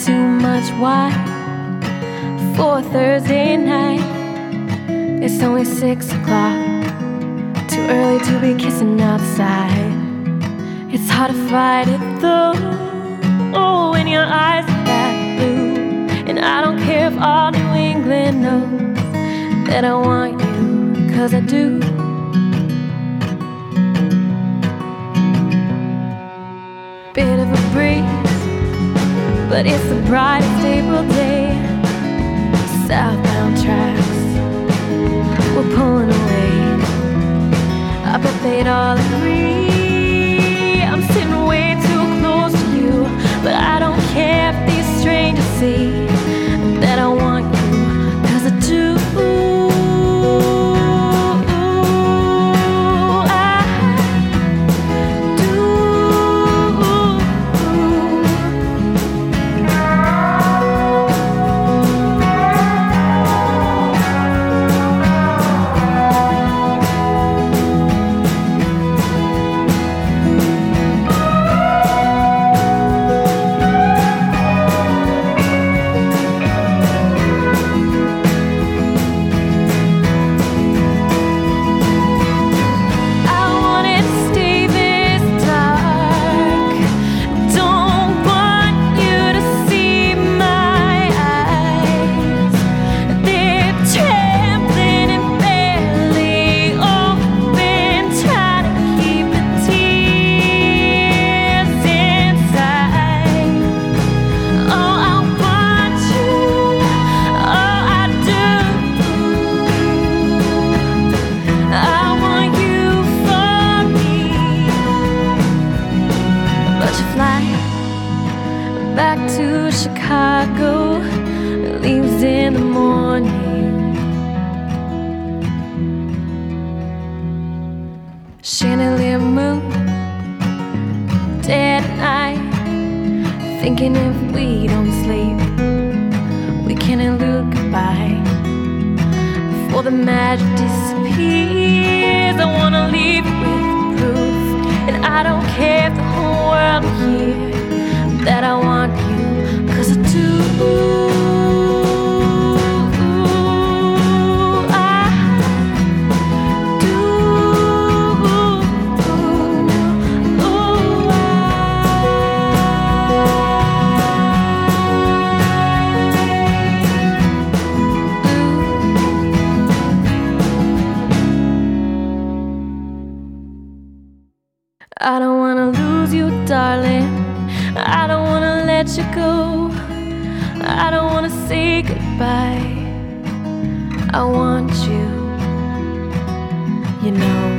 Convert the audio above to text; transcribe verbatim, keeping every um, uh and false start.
too much wine for a Thursday night. It's only six o'clock, too early to be kissing outside. It's hard to fight it though, oh, when your eyes are that blue. And I don't care if all New England knows that I want you, 'cause I do. Bit of a breeze, but it's the brightest April day. Southbound tracks we're pulling away. I bet they'd all agree I'm sitting way too close to you, but I don't care if these strangers see that I want you, 'cause I do. Back to Chicago, leaves in the morning. Chandelier moon, dead at night, thinking if we don't sleep, we can elude goodbye before the magic disappears. I wanna leave you with proof, and I don't care if the whole world will hear that I want you, 'cause I do. I don't wanna lose you, darling. I don't wanna let you go. I don't wanna say goodbye. I want you, you know.